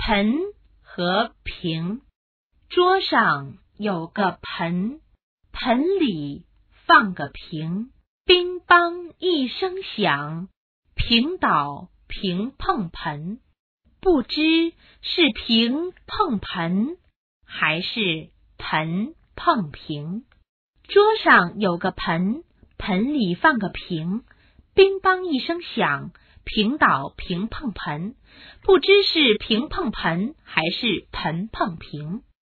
盆和瓶。桌上有个盆，盆里放个瓶，乒乓一声响，瓶倒瓶碰盆。不知是瓶碰盆，还是盆碰瓶。桌上有个盆，盆里放个瓶，乒乓一声响，瓶倒瓶碰盆。不知是瓶碰盆，还是盆碰瓶。